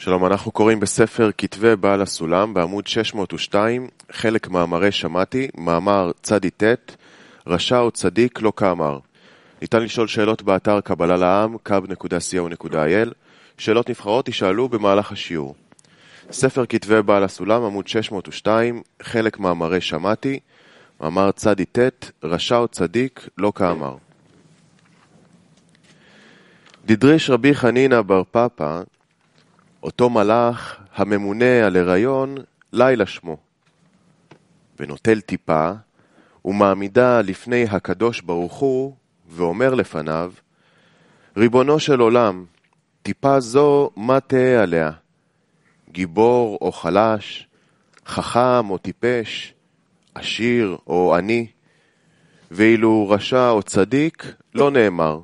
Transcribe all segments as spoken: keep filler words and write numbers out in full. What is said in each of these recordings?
שלום, אנחנו קוראים בספר כתבי בעל הסולם בעמוד שש מאות ושתיים, חלק מאמרי שמעתי, מאמר צדי תת, רשע או צדיק לא כאמר. ניתן לשאול שאלות באתר קבלה לעם, קו נקודה סי או נקודה איי אל. שאלות נבחרות ישאלו במהלך השיעור. ספר כתבי בעל הסולם, עמוד שש מאות ושתיים, חלק מאמרי שמעתי, מאמר צדי תת, רשע או צדיק לא כאמר. דדריש רבי חנינא בר פפא, אותו מלאך הממונה על הריון, לילה שמו, ונוטל טיפה, ומעמידה לפני הקדוש ברוך הוא, ואומר לפניו, ריבונו של עולם, טיפה זו מה תהיה עליה? גיבור או חלש, חכם או טיפש, עשיר או עני, ואילו רשע או צדיק לא נאמר.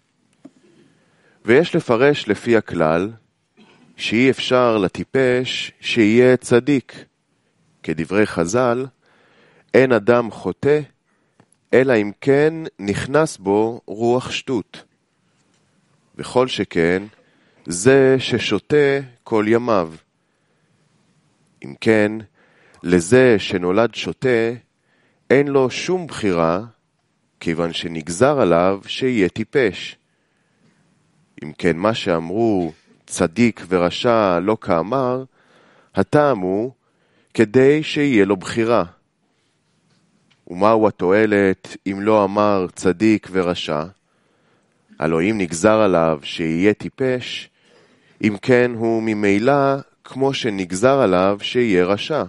ויש לפרש לפי הכלל, שאי אפשר לטיפש שיהיה צדיק. כדברי חז"ל, אין אדם חוטא, אלא אם כן נכנס בו רוח שטות. וכל שכן, זה ששותה כל ימיו. אם כן, לזה שנולד שותה, אין לו שום בחירה, כיוון שנגזר עליו שיהיה טיפש. אם כן, מה שאמרו צדיק ורשע לא כאמר, הטעם הוא כדי שיהיה לו בחירה. ומהו התועלת אם לא אמר צדיק ורשע? הלא אם נגזר עליו שיהיה טיפש, אם כן הוא ממילא כמו שנגזר עליו שיהיה רשע.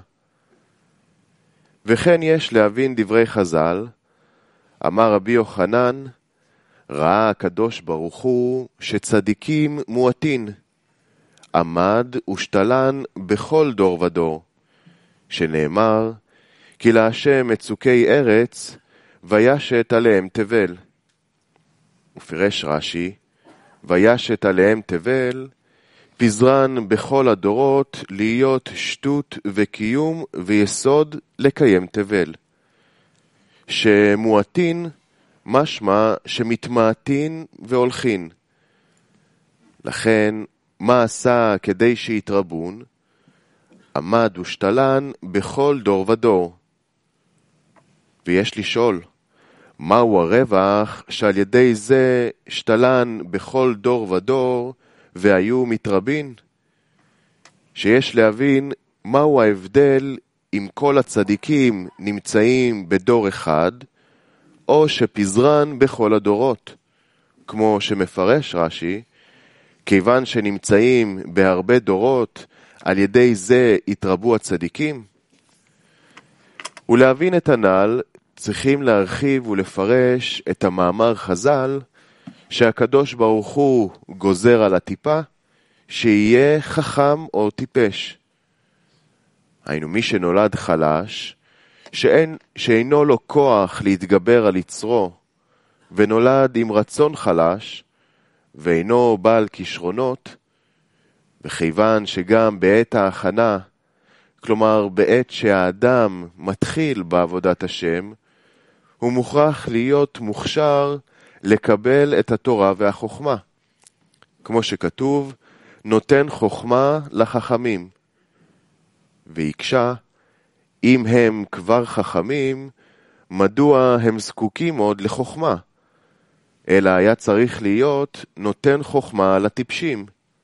וכן יש להבין דברי חז"ל, אמר רבי יוחנן, ראה הקדוש ברוך הוא שצדיקים מועטין, עמד ושתלן בכל דור ודור, שנאמר, כי להשם מצוקי ארץ, וישת עליהם תבל. ופירש רש"י, וישת עליהם תבל, פזרן בכל הדורות להיות שטות וקיום ויסוד לקיים תבל. שמועטין משמע שמתמעטין והולכין. לכן, מה עשה כדי שיתרבון? עמד ושתלן בכל דור ודור. ויש לשאול, מהו הרווח שעל ידי זה שתלן בכל דור ודור והיו מתרבין? שיש להבין מהו ההבדל אם כל הצדיקים נמצאים בדור אחד, או שפזרן בכל הדורות, כמו שמפרש רש"י, כיוון שנמצאים בהרבה דורות, על ידי זה יתרבו הצדיקים. ולהבין את הנ"ל, צריכים להרחיב ולפרש את המאמר חז"ל, שהקדוש ברוך הוא גוזר על הטיפה, שיהיה חכם או טיפש. היינו מי שנולד חלש, שאין, שאינו לו כוח להתגבר על יצרו, ונולד עם רצון חלש, ואינו בעל כישרונות, וכיוון שגם בעת ההכנה, כלומר בעת שהאדם מתחיל בעבודת השם, הוא מוכרח להיות מוכשר לקבל את התורה והחוכמה. כמו שכתוב, נותן חוכמה לחכמים. ויקשה, אם הם כבר חכמים, מדוע הם זקוקים עוד לחוכמה? אלא היה צריך להיות נותן חוכמה לטיפשים.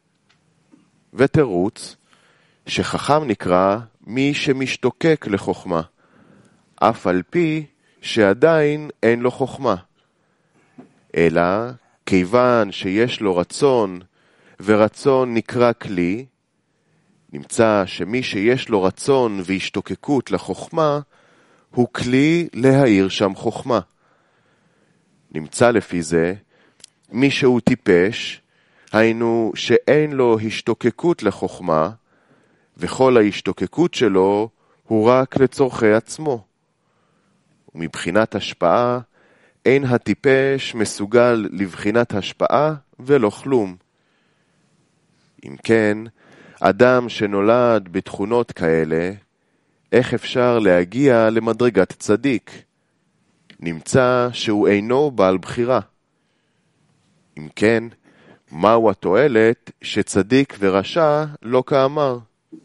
ותירוץ, שחכם נקרא מי שמשתוקק לחוכמה, אף על פי שעדיין אין לו חוכמה. אלא כיוון שיש לו רצון, ורצון נקרא כלי, נמצא שמי שיש לו רצון והשתוקקות לחוכמה, הוא כלי להאיר שם חוכמה. נמצא לפי זה, מי שהוא טיפש, היינו שאין לו השתוקקות לחוכמה, וכל ההשתוקקות שלו הוא רק לצורכי עצמו. ומבחינת השפעה, אין הטיפש מסוגל לבחינת השפעה ולא כלום. אם כן, אדם שנולד בתכונות כאלה, איך אפשר להגיע למדרגת צדיק? נמצא שהוא אינו בעל בחירה. אם כן, מהו התועלת שצדיק ורשע לא כאמר?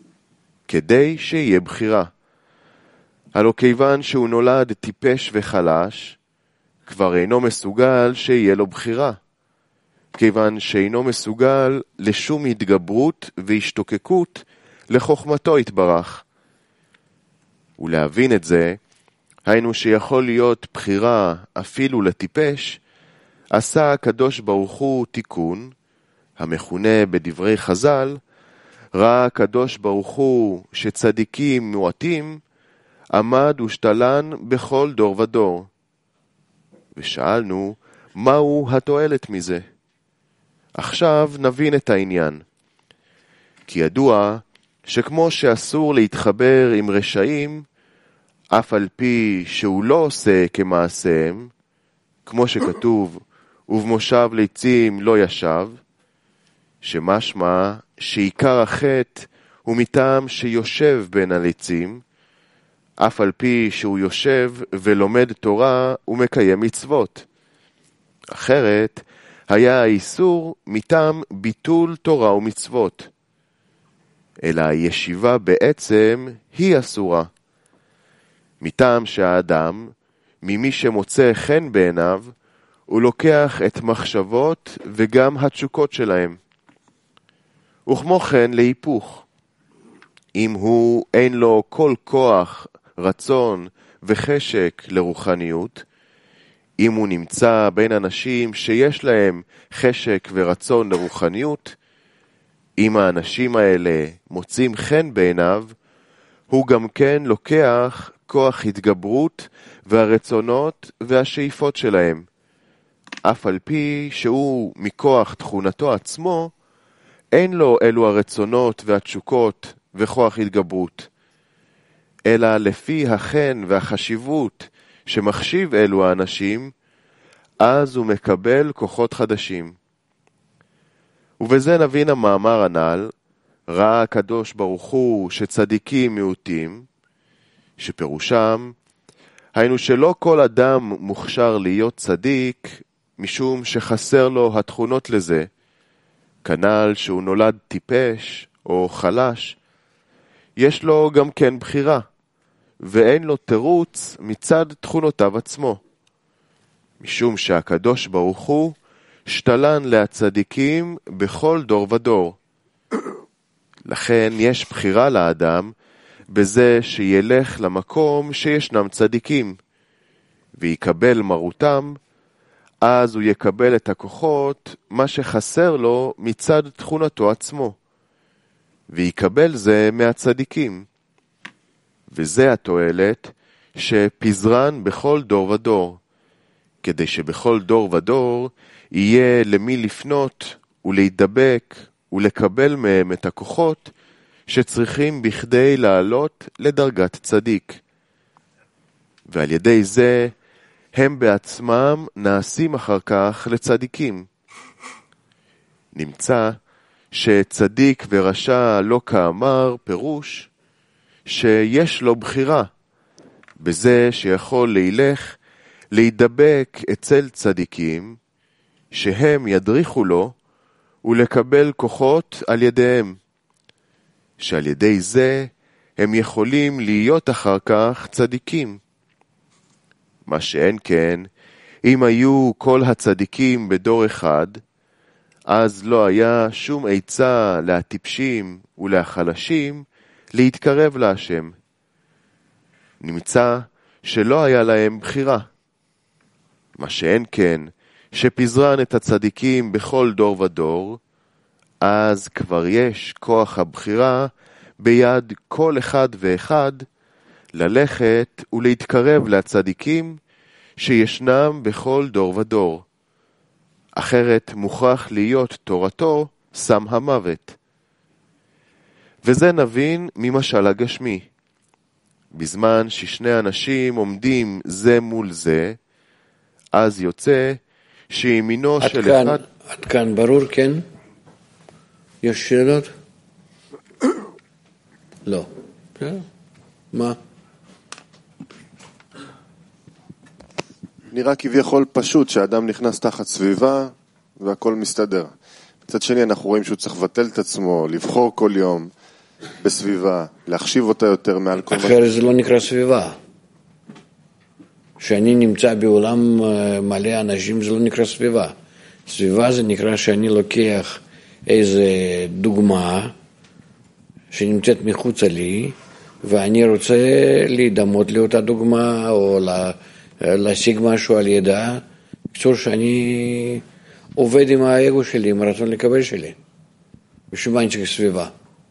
כדי שיהיה בחירה. הלא כיוון שהוא נולד טיפש וחלש, כבר אינו מסוגל שיהיה לו בחירה. כיוון שאינו מסוגל לשום התגברות והשתוקקות לחוכמתו יתברך. ולהבין את זה, היינו שיכול להיות בחירה אפילו לטיפש, עשה הקדוש ברוך הוא תיקון, המכונה בדברי חז"ל, ראה הקדוש ברוך הוא שצדיקים מועטים, עמד ושתלן בכל דור ודור. ושאלנו, מהו התועלת מזה? עכשיו נבין את העניין. כי ידוע שכמו שאסור להתחבר עם רשעים, אף על פי שהוא לא עושה כמעשיהם, כמו שכתוב, ובמושב ליצים לא ישב, שמשמע שעיקר החטא הוא מטעם שיושב בין הליצים, אף על פי שהוא יושב ולומד תורה ומקיים מצוות. אחרת, היה האיסור מטעם ביטול תורה ומצוות. אלא הישיבה בעצם היא אסורה. מטעם שהאדם, ממי שמוצא חן בעיניו, הוא לוקח את מחשבות וגם התשוקות שלהם. וכמו כן להיפוך. אם הוא אין לו כל כוח, רצון וחשק לרוחניות, אם הוא נמצא בין אנשים שיש להם חשק ורצון לרוחניות, אם האנשים האלה מוצאים חן בעיניו, הוא גם כן לוקח כוח התגברות והרצונות והשאיפות שלהם. אף על פי שהוא מכוח תכונתו עצמו, אין לו אלו הרצונות והתשוקות וכוח התגברות. אלא לפי החן והחשיבות שמחשיב אלו האנשים, אז הוא מקבל כוחות חדשים. ובזה נבין המאמר הנ"ל, ראה הקדוש ברוך הוא שצדיקים מיעוטים, שפירושם, היינו שלא כל אדם מוכשר להיות צדיק, משום שחסר לו התכונות לזה, כנ"ל שהוא נולד טיפש או חלש, יש לו גם כן בחירה, ואין לו תירוץ מצד תכונותיו עצמו. משום שהקדוש ברוך הוא שתלן להצדיקים בכל דור ודור. לכן יש בחירה לאדם בזה שילך למקום שישנם צדיקים, ויקבל מרותם, אז הוא יקבל את הכוחות, מה שחסר לו מצד תכונתו עצמו, ויקבל זה מהצדיקים. וזה התועלת שפזרן בכל דור ודור, כדי שבכל דור ודור יהיה למי לפנות ולהידבק ולקבל מהם את הכוחות שצריכים בכדי לעלות לדרגת צדיק. ועל ידי זה הם בעצמם נעשים אחר כך לצדיקים. נמצא שצדיק ורשע לא כאמר פירוש שיש לו בחירה בזה שיכול להילך להידבק אצל צדיקים שהם ידריכו לו ולקבל כוחות על ידיהם, שעל ידי זה הם יכולים להיות אחר כך צדיקים. מה שאין כן, אם היו כל הצדיקים בדור אחד, אז לא היה שום עצה להטיפשים ולהחלשים להתקרב להשם. נמצא שלא היה להם בחירה. מה שאין כן, שפזרן את הצדיקים בכל דור ודור, אז כבר יש כוח הבחירה ביד כל אחד ואחד ללכת ולהתקרב לצדיקים שישנם בכל דור ודור. אחרת מוכרח להיות תורתו שם המוות. וזה נבין ממשל הגשמי. בזמן ששני אנשים עומדים זה מול זה, אז יוצא שימינו של כאן, אחד... עד כאן ברור, כן? יש שאלות? לא. מה? נראה כביכול פשוט שאדם נכנס תחת סביבה והכל מסתדר. מצד שני אנחנו רואים שהוא צריך לבטל את עצמו, לבחור כל יום בסביבה, להחשיב אותה יותר מעל כל... אחרת זה לא נקרא סביבה. שאני נמצא בעולם מלא אנשים, זה לא נקרא סביבה. סביבה זה נקרא שאני לוקח איזה דוגמה שנמצאת מחוץ לי, ואני רוצה להידמות לאותה דוגמה, או להשיג משהו על ידה, בקצור שאני עובד עם האגו שלי, עם הרצון לקבל שלי. בשביל מה אני צריך סביבה?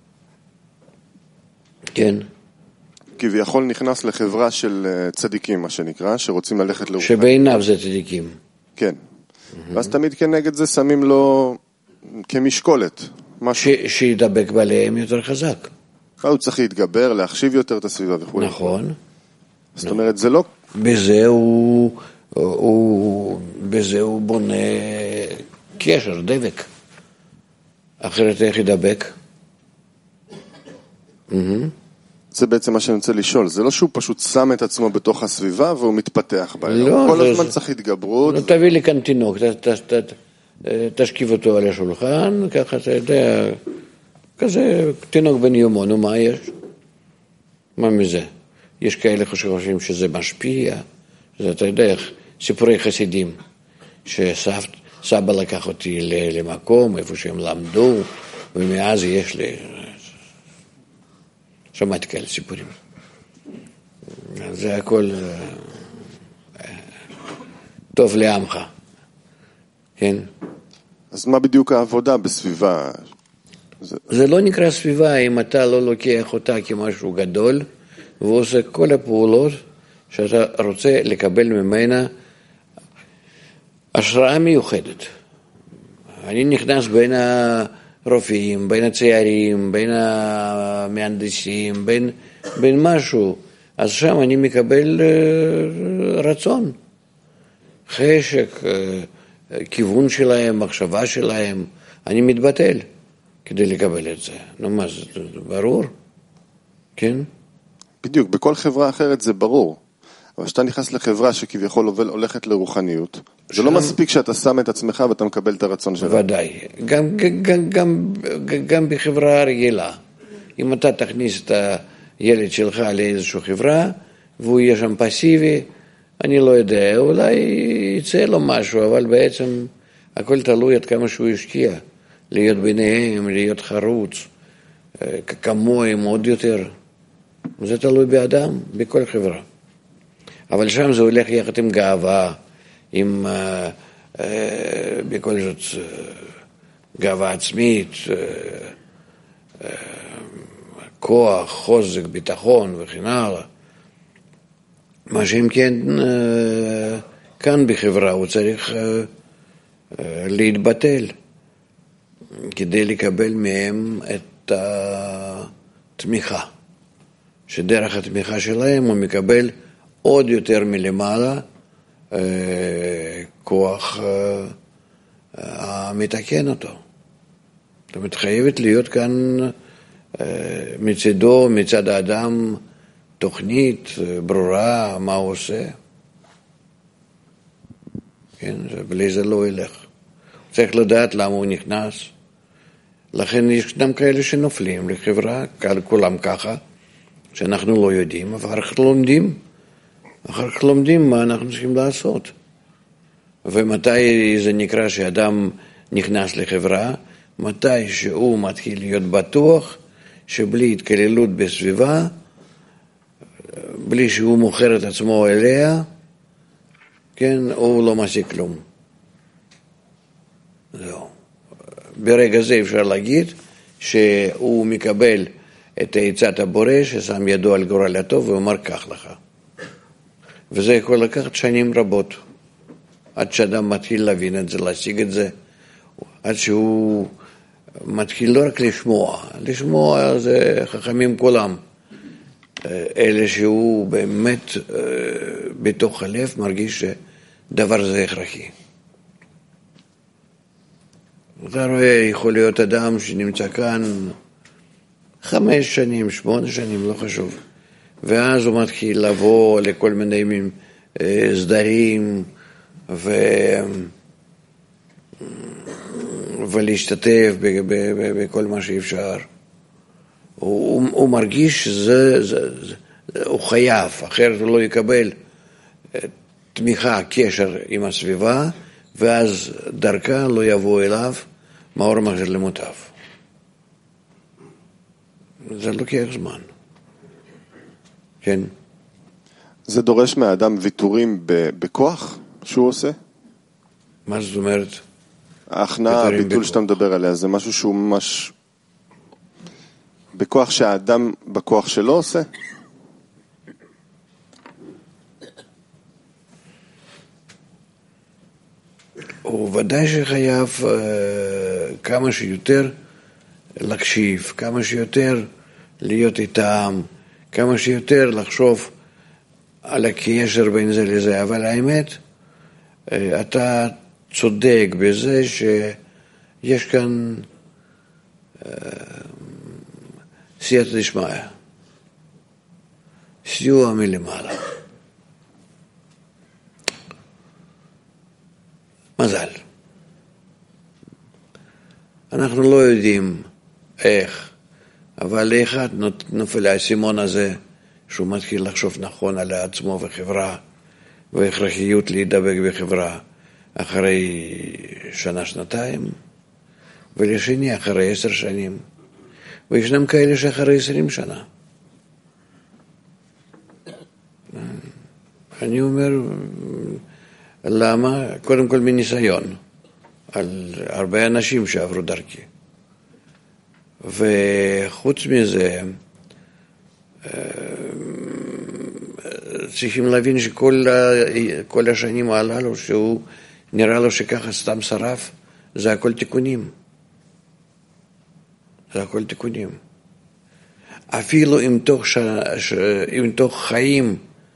כן. כביכול נכנס לחברה של צדיקים, מה שנקרא, שרוצים ללכת לרוחניות. שבעיניו זה צדיקים. כן. Mm-hmm. ואז תמיד כנגד זה שמים לו כמשקולת. ש- שידבק בעליהם יותר חזק. הוא צריך להתגבר, להחשיב יותר את הסביבה וכו'. נכון. זאת אומרת, זה לא... בזה הוא, הוא, בזה הוא בונה קשר, דבק. אחרת איך ידבק? זה בעצם מה שאני רוצה לשאול. זה לא שהוא פשוט שם את עצמו בתוך הסביבה והוא מתפתח בה. לא, כל זה, הזמן זה... צריך התגברות. לא, תביא לי כאן תינוק, ת, ת, ת, תשכיב אותו על השולחן, ככה אתה יודע, כזה תינוק בן יומו, נו מה יש? מה מזה? יש כאלה חושבים שזה משפיע, זה אתה יודע, סיפורי חסידים, שסבא לקח אותי למקום, איפה שהם למדו, ומאז יש לי, שמעתי כאלה סיפורים. זה הכל טוב לעמך, כן? אז מה בדיוק העבודה בסביבה? זה... זה לא נקרא סביבה אם אתה לא לוקח אותה כמשהו גדול, ועושה כל הפעולות שאתה רוצה לקבל ממנה השראה מיוחדת. אני נכנס בין הרופאים, בין הצעירים, בין המהנדסים, בין, בין משהו, אז שם אני מקבל רצון, חשק, כיוון שלהם, מחשבה שלהם, אני מתבטל כדי לקבל את זה. נו מה, זה ברור? כן? בדיוק, בכל חברה אחרת זה ברור. אבל כשאתה נכנס לחברה שכביכול הולכת לרוחניות, שם... זה לא מספיק שאתה שם את עצמך ואתה מקבל את הרצון שלך. ודאי. גם, גם, גם, גם בחברה רגילה. אם אתה תכניס את הילד שלך לאיזושהי חברה, והוא יהיה שם פסיבי, אני לא יודע, אולי יצא לו משהו, אבל בעצם הכל תלוי עד כמה שהוא השקיע. להיות ביניהם, להיות חרוץ, כמוהם עוד יותר. זה תלוי באדם, בכל חברה. אבל שם זה הולך יחד עם גאווה, עם אה, אה, בכל זאת אה, גאווה עצמית, אה, אה, כוח, חוזק, ביטחון וכן הלאה. מה שאם כן, אה, כאן בחברה הוא צריך אה, אה, להתבטל, כדי לקבל מהם את התמיכה. שדרך התמיכה שלהם הוא מקבל עוד יותר מלמעלה אה, כוח אה, המתקן אותו. זאת אומרת, חייבת להיות כאן אה, מצדו, מצד האדם, תוכנית ברורה, מה הוא עושה. כן, בלי זה לא ילך. צריך לדעת למה הוא נכנס. לכן יש גם כאלה שנופלים לחברה, כולם ככה, שאנחנו לא יודעים, ואחר כך לומדים. אחר כך לומדים מה אנחנו צריכים לעשות. ומתי זה נקרא שאדם נכנס לחברה? מתי שהוא מתחיל להיות בטוח שבלי התקללות בסביבה, בלי שהוא מוכר את עצמו אליה, כן, הוא לא משיג כלום. זהו. ברגע זה אפשר להגיד שהוא מקבל את עצת הבורא ששם ידו על גורלתו ואומר כך לך. וזה יכול לקחת שנים רבות, עד שאדם מתחיל להבין את זה, להשיג את זה, עד שהוא מתחיל לא רק לשמוע, לשמוע זה חכמים כולם, אלה שהוא באמת בתוך הלב מרגיש שדבר זה הכרחי. אתה רואה, יכול להיות אדם שנמצא כאן חמש שנים, שמונה שנים, לא חשוב. ואז הוא מתחיל לבוא לכל מיני סדרים, ו... ולהשתתף בכל מה שאפשר. הוא, הוא מרגיש שזה, זה, זה, הוא חייב, אחרת הוא לא יקבל תמיכה, קשר עם הסביבה, ואז דרכה לא יבוא אליו מאור מחזיר למוטב. זה לוקח זמן. כן. זה דורש מהאדם ויתורים בכוח שהוא עושה? מה זאת אומרת? ההכנעה, הביטול שאתה מדבר עליה, זה משהו שהוא ממש בכוח שהאדם בכוח שלו עושה? הוא ודאי שחייב uh, כמה שיותר להקשיב, כמה שיותר להיות איתם, כמה שיותר לחשוב על הקשר בין זה לזה, אבל האמת, uh, אתה צודק בזה שיש כאן uh, סייעתא דשמיא, סיוע מלמעלה. מזל. אנחנו לא יודעים איך, אבל לאחד נופל האסימון הזה, שהוא מתחיל לחשוב נכון על עצמו וחברה, והכרחיות להידבק בחברה אחרי שנה, שנתיים, ולשני אחרי עשר שנים, וישנם כאלה שאחרי עשרים שנה. אני אומר, למה? קודם כל מניסיון, על הרבה אנשים שעברו דרכי. וחוץ מזה, צריכים להבין שכל כל השנים הללו, שהוא נראה לו שככה סתם שרף, זה הכל תיקונים. זה הכל תיקונים. אפילו אם תוך, ש... ש... אם תוך חיים,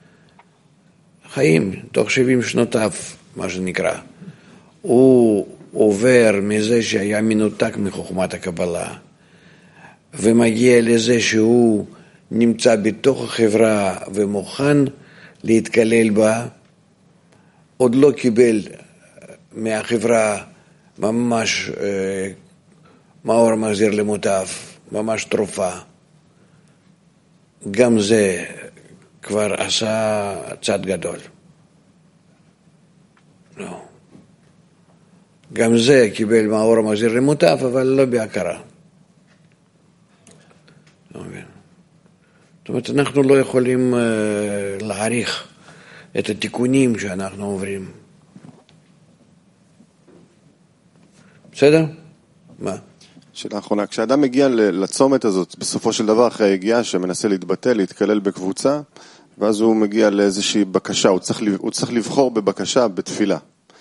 חיים, תוך שבעים שנותיו, מה שנקרא, הוא עובר מזה שהיה מנותק מחוכמת הקבלה, ומגיע לזה שהוא נמצא בתוך החברה ומוכן להתקלל בה, עוד לא קיבל מהחברה ממש אה, מאור מחזיר למוטב, ממש תרופה. גם זה כבר עשה צד גדול. לא. גם זה קיבל מאור מחזיר למוטב, אבל לא בהכרה. זאת אומרת, אנחנו לא יכולים uh, להעריך את התיקונים שאנחנו עוברים. בסדר? מה? שאלה אחרונה, כשאדם מגיע לצומת הזאת, בסופו של דבר אחרי היגיעה שמנסה להתבטא, להתקלל בקבוצה, ואז הוא מגיע לאיזושהי בקשה, הוא צריך, הוא צריך לבחור בבקשה, בתפילה.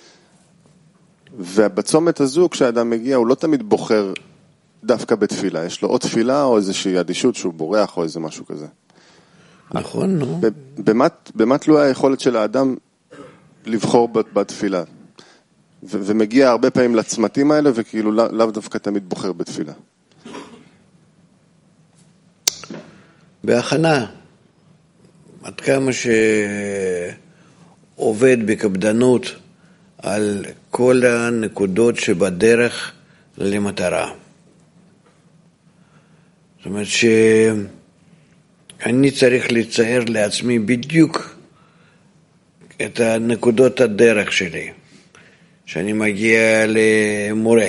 ובצומת הזו, כשאדם מגיע, הוא לא תמיד בוחר דווקא בתפילה, יש לו או תפילה או איזושהי אדישות שהוא בורח או איזה משהו כזה. נכון, נו. במה תלויה היכולת של האדם לבחור בתפילה? ו- ומגיע הרבה פעמים לצמתים האלה, וכאילו לא, לאו דווקא תמיד בוחר בתפילה. בהכנה, עד כמה שעובד בקפדנות על כל הנקודות שבדרך למטרה. זאת אומרת שאני צריך לצייר לעצמי בדיוק את הנקודות הדרך שלי. שאני מגיע למורה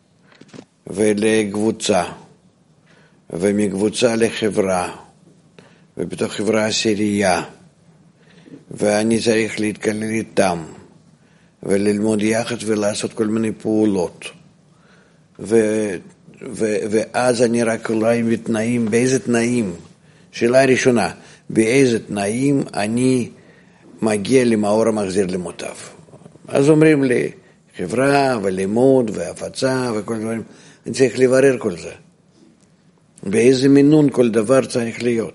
ולקבוצה, ומקבוצה לחברה, ובתוך חברה עשירייה, ואני צריך להתקלל איתם, וללמוד יחד ולעשות כל מיני פעולות. ו, ו, ואז אני רק אולי בתנאים, באיזה תנאים? שאלה ראשונה, באיזה תנאים אני מגיע למאור המחזיר למוטב? אז אומרים לי, חברה ולימוד והפצה וכל דברים, אני צריך לברר כל זה. באיזה מינון כל דבר צריך להיות.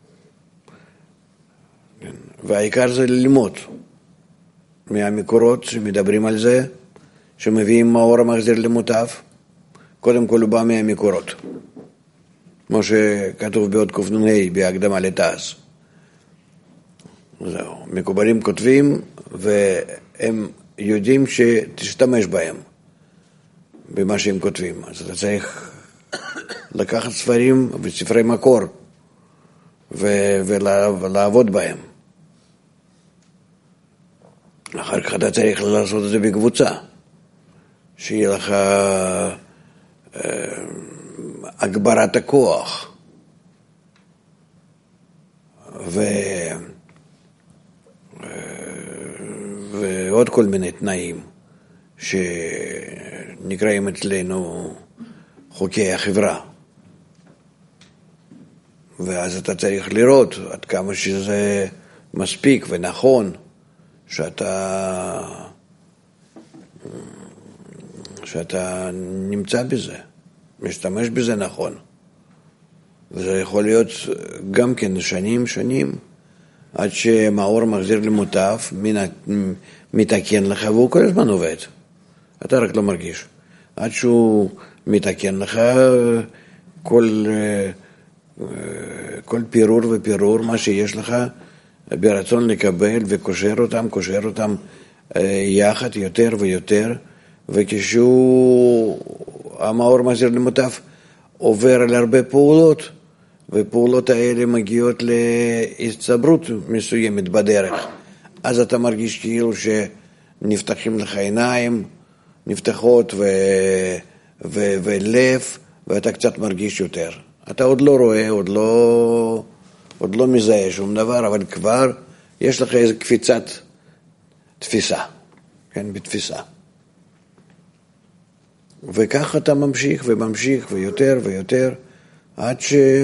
והעיקר זה ללמוד מהמקורות שמדברים על זה, שמביאים מאור המחזיר למוטב, קודם כל הוא בא מהמקורות. כמו שכתוב בעוד קופנוני בהקדמה לתעש. זהו, מקובלים כותבים והם יודעים שתשתמש בהם. במה שהם כותבים. אז אתה צריך לקחת ספרים וספרי מקור ו- ולה- ולעבוד בהם. אחר כך אתה צריך לעשות את זה בקבוצה, שיהיה לך אה, הגברת הכוח ו... ועוד כל מיני תנאים שנקראים אצלנו חוקי החברה. ואז אתה צריך לראות עד כמה שזה מספיק ונכון שאתה שאתה נמצא בזה, משתמש בזה נכון. וזה יכול להיות גם כן שנים שנים עד שמאור מחזיר למוטף, מתקן לך, והוא כל הזמן עובד. אתה רק לא מרגיש. עד שהוא מתקן לך כל, כל פירור ופירור, מה שיש לך ברצון לקבל, וקושר אותם, קושר אותם יחד יותר ויותר, וכשהוא, המאור מחזיר למוטף, עובר על הרבה פעולות, ופעולות האלה מגיעות להצטברות מסוימת בדרך. אז אתה מרגיש כאילו שנפתחים לך עיניים, נפתחות ו... ו... ולב, ואתה קצת מרגיש יותר. אתה עוד לא רואה, עוד לא, עוד לא מזהה שום דבר, אבל כבר יש לך איזו קפיצת תפיסה, כן, בתפיסה. וכך אתה ממשיך וממשיך ויותר ויותר, עד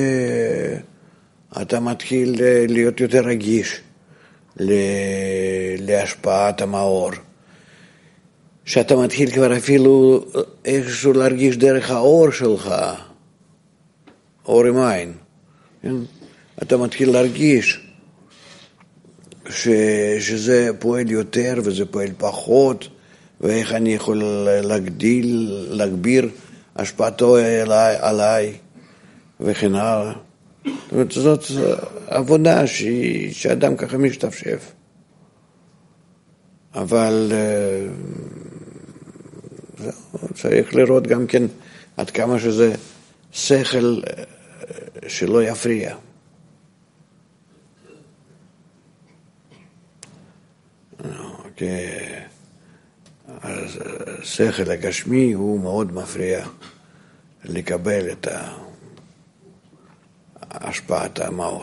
שאתה מתחיל להיות יותר רגיש להשפעת המאור. שאתה מתחיל כבר אפילו איכשהו להרגיש דרך האור שלך, אור עם עין. אתה מתחיל להרגיש ש, שזה פועל יותר וזה פועל פחות, ואיך אני יכול להגדיל, להגביר השפעתו עליי, עליי. וכן הלאה. זאת אומרת, זאת עבודה ש... שאדם ככה משתפשף. אבל צריך לראות גם כן עד כמה שזה שכל שלא יפריע. אז השכל הגשמי הוא מאוד מפריע לקבל את ה... השפעת המאור.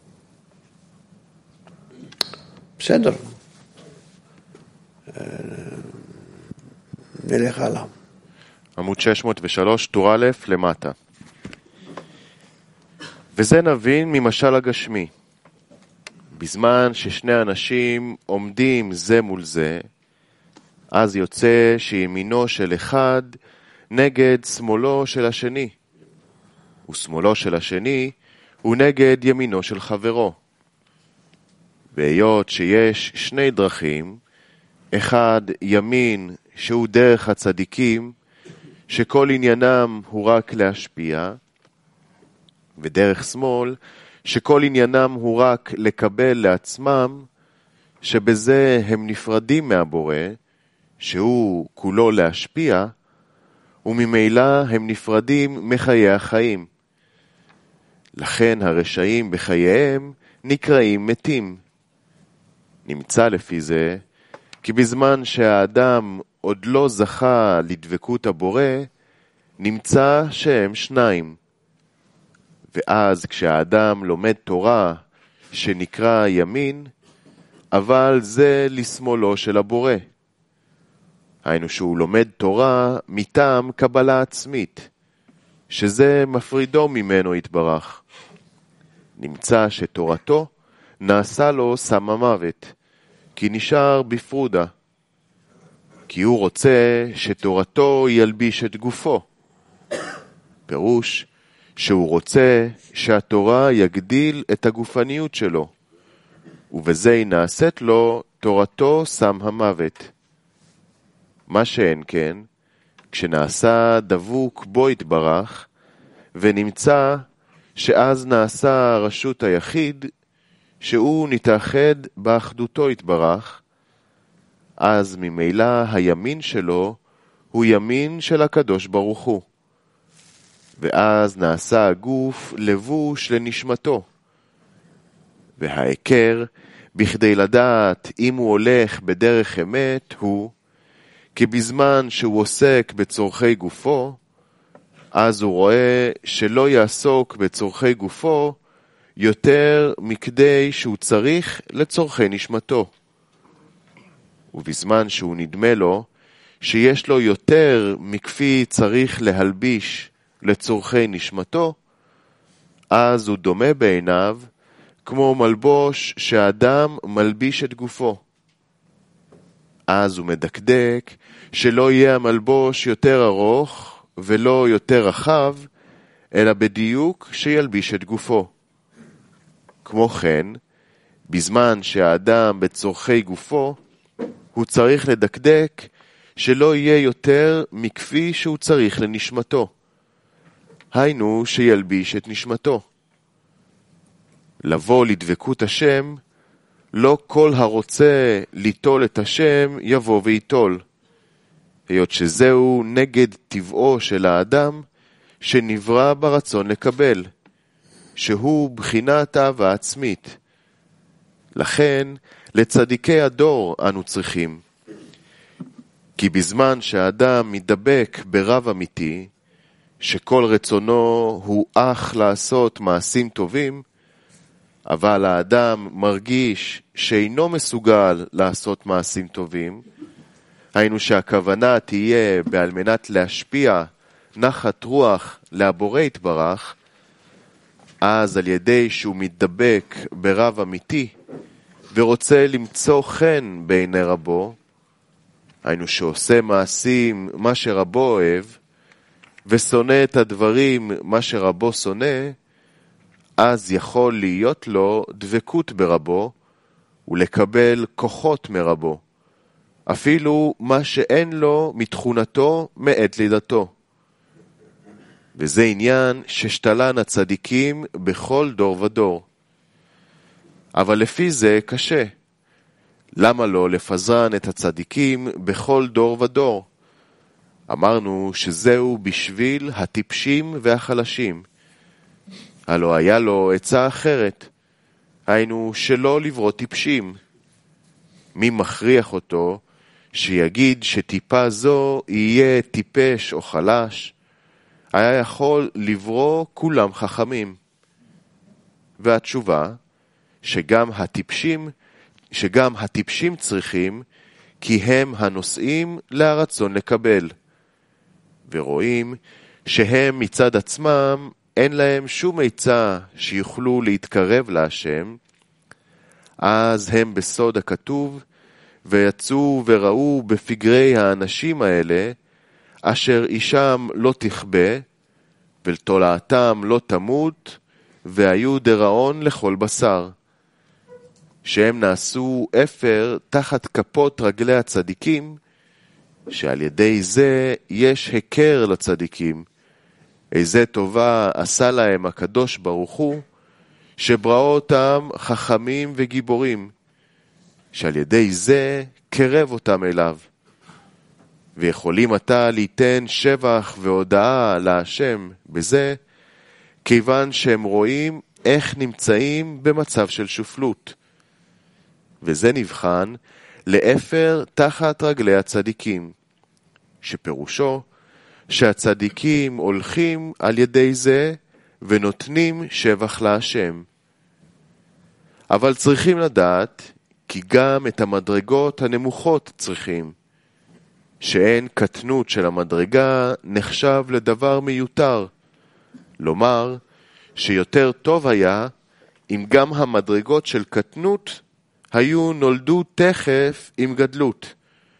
בסדר. נלך הלאה. עמוד שש מאות ושלוש, טור א' למטה. וזה נבין ממשל הגשמי. בזמן ששני אנשים עומדים זה מול זה, אז יוצא שימינו של אחד נגד שמאלו של השני, ושמאלו של השני הוא נגד ימינו של חברו. והיות שיש שני דרכים, אחד ימין שהוא דרך הצדיקים, שכל עניינם הוא רק להשפיע, ודרך שמאל, שכל עניינם הוא רק לקבל לעצמם, שבזה הם נפרדים מהבורא, שהוא כולו להשפיע, וממילא הם נפרדים מחיי החיים. לכן הרשעים בחייהם נקראים מתים. נמצא לפי זה, כי בזמן שהאדם עוד לא זכה לדבקות הבורא, נמצא שהם שניים. ואז כשהאדם לומד תורה שנקרא ימין, אבל זה לשמאלו של הבורא. היינו שהוא לומד תורה מטעם קבלה עצמית, שזה מפרידו ממנו יתברך. נמצא שתורתו נעשה לו סם המוות, כי נשאר בפרודה, כי הוא רוצה שתורתו ילביש את גופו. פירוש שהוא רוצה שהתורה יגדיל את הגופניות שלו, ובזה היא נעשית לו תורתו סם המוות. מה שאין כן, כשנעשה דבוק בו יתברך, ונמצא שאז נעשה רשות היחיד, שהוא נתאחד באחדותו יתברך, אז ממילא הימין שלו הוא ימין של הקדוש ברוך הוא. ואז נעשה הגוף לבוש לנשמתו. והעיקר, בכדי לדעת אם הוא הולך בדרך אמת, הוא, כי בזמן שהוא עוסק בצורכי גופו, אז הוא רואה שלא יעסוק בצורכי גופו יותר מכדי שהוא צריך לצורכי נשמתו. ובזמן שהוא נדמה לו שיש לו יותר מכפי צריך להלביש לצורכי נשמתו, אז הוא דומה בעיניו כמו מלבוש שהאדם מלביש את גופו. אז הוא מדקדק שלא יהיה המלבוש יותר ארוך ולא יותר רחב, אלא בדיוק שילביש את גופו. כמו כן, בזמן שהאדם בצורכי גופו, הוא צריך לדקדק שלא יהיה יותר מכפי שהוא צריך לנשמתו. היינו שילביש את נשמתו. לבוא לדבקות השם, לא כל הרוצה ליטול את השם יבוא ויטול. היות שזהו נגד טבעו של האדם שנברא ברצון לקבל, שהוא בחינת אהבה עצמית. לכן, לצדיקי הדור אנו צריכים. כי בזמן שהאדם מדבק ברב אמיתי, שכל רצונו הוא אך לעשות מעשים טובים, אבל האדם מרגיש שאינו מסוגל לעשות מעשים טובים, היינו שהכוונה תהיה בעל מנת להשפיע נחת רוח להבורא יתברך, אז על ידי שהוא מתדבק ברב אמיתי ורוצה למצוא חן בעיני רבו, היינו שעושה מעשים מה שרבו אוהב ושונא את הדברים מה שרבו שונא, אז יכול להיות לו דבקות ברבו ולקבל כוחות מרבו, אפילו מה שאין לו מתכונתו מעת לידתו. וזה עניין ששתלן הצדיקים בכל דור ודור. אבל לפי זה קשה. למה לא לפזרן את הצדיקים בכל דור ודור? אמרנו שזהו בשביל הטיפשים והחלשים. הלא היה לו עצה אחרת, היינו שלא לברוא טיפשים. מי מכריח אותו שיגיד שטיפה זו יהיה טיפש או חלש? היה יכול לברוא כולם חכמים. והתשובה, שגם הטיפשים, שגם הטיפשים צריכים, כי הם הנושאים להרצון לקבל. ורואים שהם מצד עצמם אין להם שום עצה שיוכלו להתקרב להשם, אז הם בסוד הכתוב, ויצאו וראו בפגרי האנשים האלה, אשר אישם לא תכבה, ולתולעתם לא תמות, והיו דראון לכל בשר. שהם נעשו אפר תחת כפות רגלי הצדיקים, שעל ידי זה יש הכר לצדיקים. איזה טובה עשה להם הקדוש ברוך הוא, שבראו אותם חכמים וגיבורים, שעל ידי זה קרב אותם אליו. ויכולים עתה ליתן שבח והודאה להשם בזה, כיוון שהם רואים איך נמצאים במצב של שופלות. וזה נבחן לאפר תחת רגלי הצדיקים, שפירושו שהצדיקים הולכים על ידי זה ונותנים שבח להשם. אבל צריכים לדעת כי גם את המדרגות הנמוכות צריכים, שאין קטנות של המדרגה נחשב לדבר מיותר. לומר שיותר טוב היה אם גם המדרגות של קטנות היו נולדו תכף עם גדלות.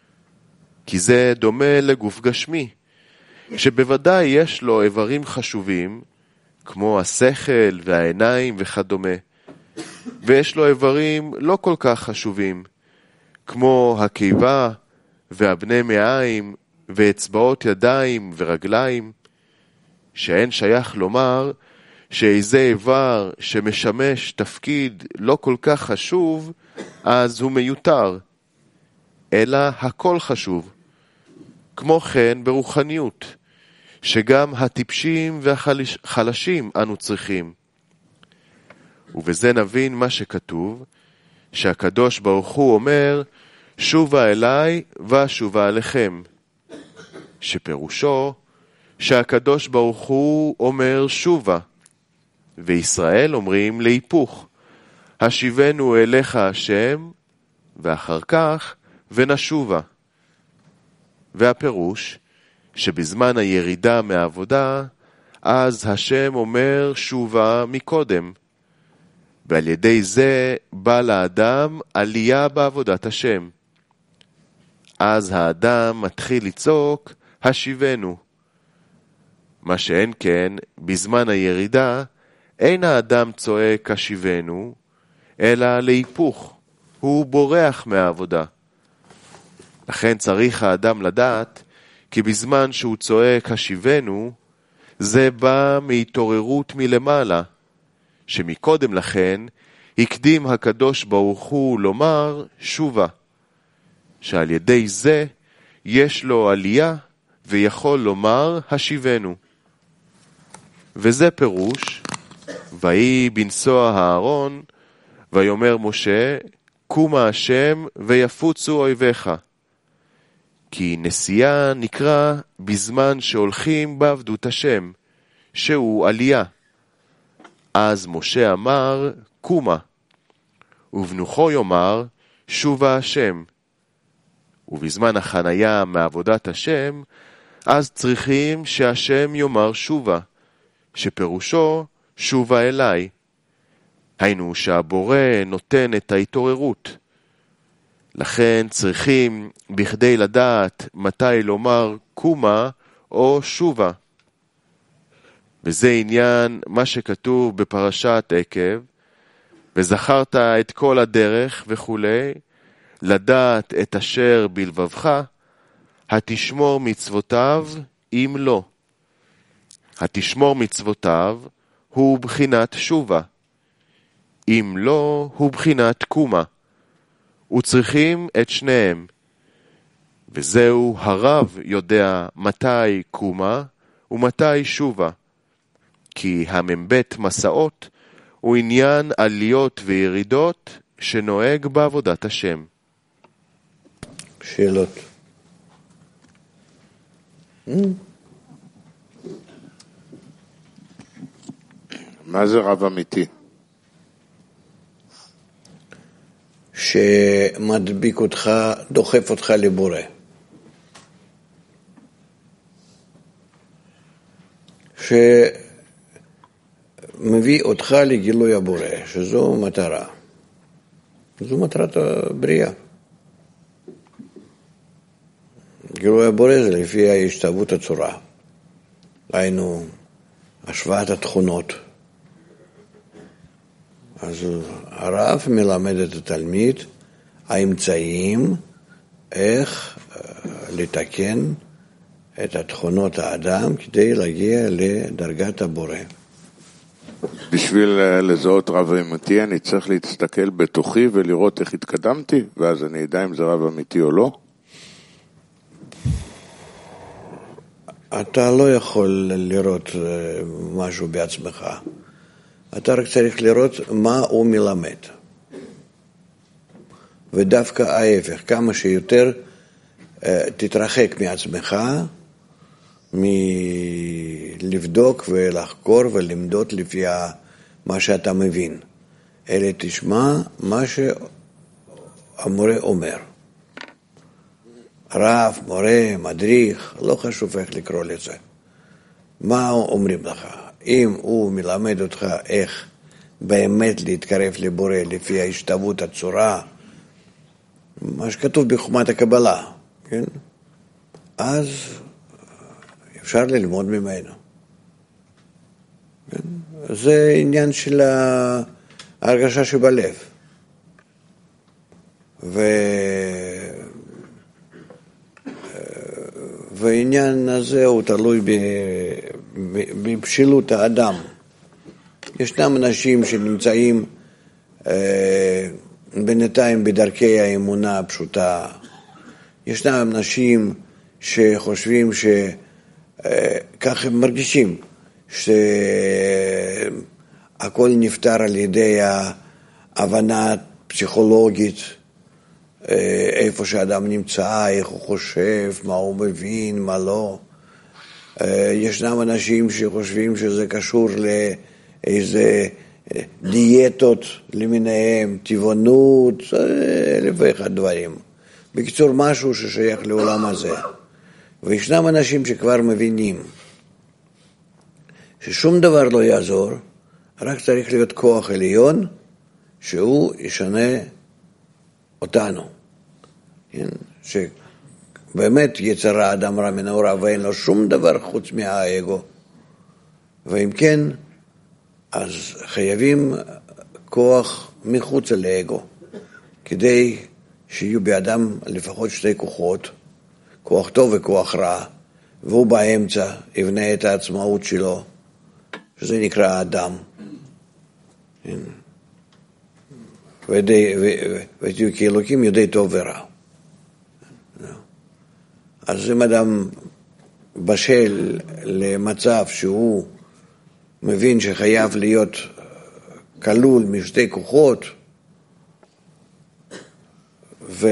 כי זה דומה לגוף גשמי, שבוודאי יש לו איברים חשובים, כמו השכל והעיניים וכדומה, ויש לו איברים לא כל כך חשובים, כמו הקיבה והבני מעיים ואצבעות ידיים ורגליים, שאין שייך לומר שאיזה איבר שמשמש תפקיד לא כל כך חשוב, אז הוא מיותר, אלא הכל חשוב. כמו כן ברוחניות, שגם הטיפשים והחלשים אנו צריכים. ובזה נבין מה שכתוב, שהקדוש ברוך הוא אומר, שובה אליי ושובה אליכם, שפירושו שהקדוש ברוך הוא אומר שובה, וישראל אומרים להיפוך, השיבנו אליך השם, ואחר כך ונשובה. והפירוש, שבזמן הירידה מהעבודה, אז השם אומר שובה מקודם, ועל ידי זה בא לאדם עלייה בעבודת השם. אז האדם מתחיל לצעוק, השיבנו. מה שאין כן, בזמן הירידה, אין האדם צועק השיבנו, אלא להיפוך, הוא בורח מהעבודה. לכן צריך האדם לדעת, כי בזמן שהוא צועק השיבנו, זה בא מהתעוררות מלמעלה, שמקודם לכן הקדים הקדוש ברוך הוא לומר שובה, שעל ידי זה יש לו עלייה ויכול לומר השיבנו. וזה פירוש, ויהי בנסוע הארון, ויאמר משה, קומה השם ויפוצו אויביך. כי נסיעה נקרא בזמן שהולכים בעבדות השם, שהוא עלייה. אז משה אמר, קומה, ובנוחו יאמר, שובה השם. ובזמן החנייה מעבודת השם, אז צריכים שהשם יאמר שובה, שפירושו שובה אליי. היינו שהבורא נותן את ההתעוררות. לכן צריכים בכדי לדעת מתי לומר קומה או שובה. וזה עניין מה שכתוב בפרשת עקב, וזכרת את כל הדרך וכו', לדעת את אשר בלבבך, התשמור מצוותיו אם לא. התשמור מצוותיו הוא בחינת שובה, אם לא הוא בחינת קומה, וצריכים את שניהם. וזהו הרב יודע מתי קומה ומתי שובה, כי המבט מסעות הוא עניין עליות וירידות שנוהג בעבודת השם. שאלות? מה זה רב אמיתי? שמדביק אותך, דוחף אותך לבורא. שמביא אותך לגילוי הבורא, שזו מטרה. זו מטרת הבריאה. גילוי הבורא זה לפי ההשתוות הצורה. היינו השוואת התכונות. אז הרב מלמד את התלמיד האמצעים איך לתקן את התכונות האדם כדי להגיע לדרגת הבורא. בשביל לזהות רב אמיתי אני צריך להסתכל בתוכי ולראות איך התקדמתי, ואז אני יודע אם זה רב אמיתי או לא? אתה לא יכול לראות משהו בעצמך. אתה רק צריך לראות מה הוא מלמד. ודווקא ההפך, כמה שיותר תתרחק מעצמך, מלבדוק ולחקור ולמדוד לפי מה שאתה מבין. אלא תשמע מה שהמורה אומר. רב, מורה, מדריך, לא חשוב איך לקרוא לזה. מה אומרים לך? אם הוא מלמד אותך איך באמת להתקרב לבורא לפי ההשתוות הצורה, מה שכתוב בחוכמת הקבלה, כן? אז אפשר ללמוד ממנו. כן? זה עניין של ההרגשה שבלב. ו... והעניין הזה הוא תלוי בבשילות האדם. ישנם אנשים שנמצאים אה, בינתיים בדרכי האמונה הפשוטה. ישנם אנשים שחושבים שכך הם מרגישים, שהכל נפתר על ידי ההבנה פסיכולוגית, איפה שאדם נמצא, איך הוא חושב, מה הוא מבין, מה לא. ישנם אנשים שחושבים שזה קשור לאיזה דיאטות למיניהם, טבעונות, אלף ואחד דברים. בקיצור, משהו ששייך לעולם הזה. וישנם אנשים שכבר מבינים ששום דבר לא יעזור, רק צריך להיות כוח עליון שהוא ישנה אותנו. שבאמת יצר האדם רע מנעוריו ואין לו שום דבר חוץ מהאגו. ואם כן, אז חייבים כוח מחוץ לאגו, כדי שיהיו באדם לפחות שתי כוחות, כוח טוב וכוח רע, והוא באמצע יבנה את העצמאות שלו, שזה נקרא האדם. ותהיו כאלוקים יודעי טוב ורע. אז אם אדם בשל למצב שהוא מבין שחייב להיות כלול משתי כוחות, ו...